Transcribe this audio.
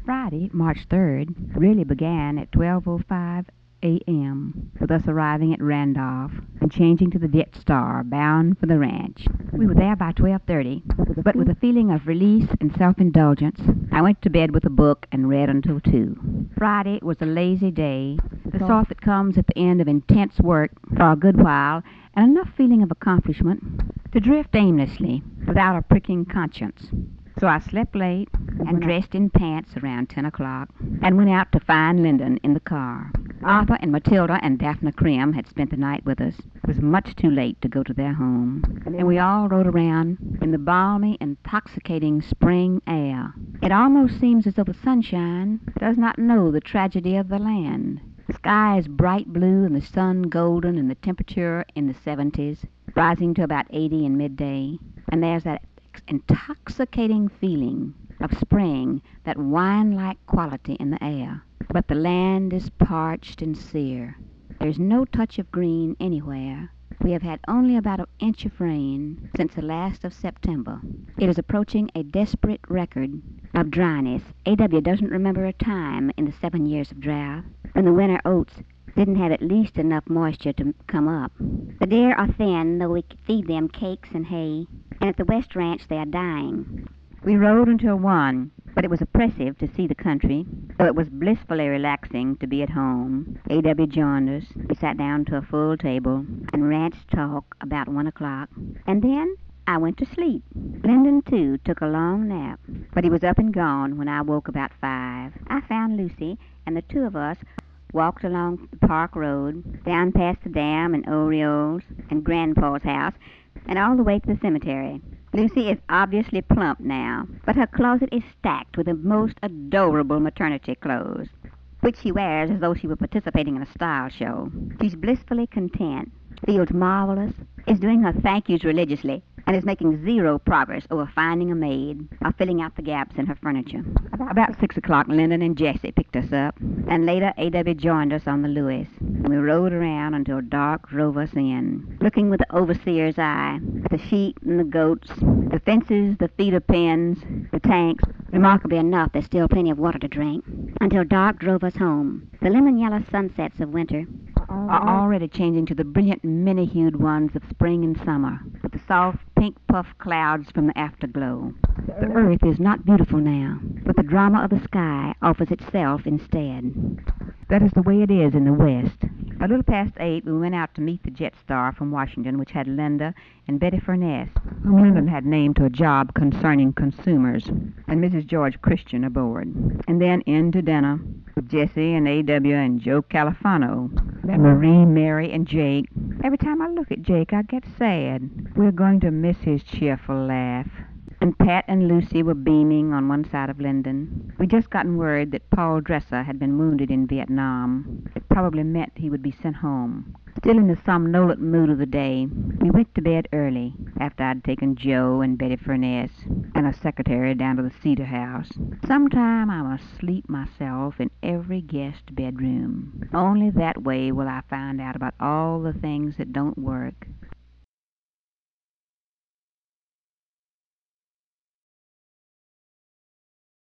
Friday, March 3rd, really began at 12:05 a.m., with us arriving at Randolph and changing to the Jetstar, bound for the ranch. We were there by 12:30, but with a feeling of release and self-indulgence, I went to bed with a book and read until 2. Friday was a lazy day, the sort that comes at the end of intense work for a good while and enough feeling of accomplishment to drift aimlessly without a pricking conscience. So I slept late and dressed in pants around 10 o'clock and went out to find Lyndon in the car. Arthur and Matilda and Daphne Krim had spent the night with us. It was much too late to go to their home, and we all rode around in the balmy, intoxicating spring air. It almost seems as though the sunshine does not know the tragedy of the land. The sky is bright blue and the sun golden and the temperature in the 70s, rising to about 80 in midday, and there's that intoxicating feeling of spring, that wine-like quality in the air. But the land is parched and sere. There's no touch of green anywhere. We have had only about an inch of rain since the last of September. It is approaching a desperate record of dryness. A.W. doesn't remember a time in the 7 years of drought when the winter oats didn't have at least enough moisture to come up. The deer are thin, though we feed them cakes and hay, and at the West Ranch they are dying. We rode until 1, but it was oppressive to see the country, though it was blissfully relaxing to be at home. A.W. joined us. We sat down to a full table and ranch talk about 1 o'clock, and then I went to sleep. Lyndon, too, took a long nap, but he was up and gone when I woke about 5. I found Lucy, and the two of us walked along the park road, down past the dam and Orioles and Grandpa's house, and all the way to the cemetery. Lucy is obviously plump now, but her closet is stacked with the most adorable maternity clothes, which she wears as though she were participating in a style show. She's blissfully content, feels marvelous, is doing her thank yous religiously, and is making zero progress over finding a maid or filling out the gaps in her furniture. About 6 o'clock, Lyndon and Jessie picked us up, and later A.W. joined us on the Lewis, and we rode around until dark drove us in, looking with the overseer's eye at the sheep and the goats, the fences, the feeder pens, the tanks. Remarkably enough, there's still plenty of water to drink, until dark drove us home. The lemon-yellow sunsets of winter are already changing to the brilliant many-hued ones of spring and summer, with the soft pink puff clouds from the afterglow. The earth is not beautiful now, but the drama of the sky offers itself instead. That is the way it is in the West. A little past 8, we went out to meet the Jetstar from Washington, which had Linda and Betty Furness, whom Lyndon had named to a job concerning consumers, and Mrs. George Christian aboard. And then in to dinner with Jessie and A.W. and Joe Califano, and Marie, Mary, and Jake. Every time I look at Jake, I get sad. We're going to miss his cheerful laugh. And Pat and Lucy were beaming on one side of Lyndon. We'd just gotten word that Paul Dresser had been wounded in Vietnam. It probably meant he would be sent home. Still in the somnolent mood of the day, we went to bed early, after I'd taken Joe and Betty Furness and a secretary down to the Cedar House. Sometime I must sleep myself in every guest bedroom. Only that way will I find out about all the things that don't work.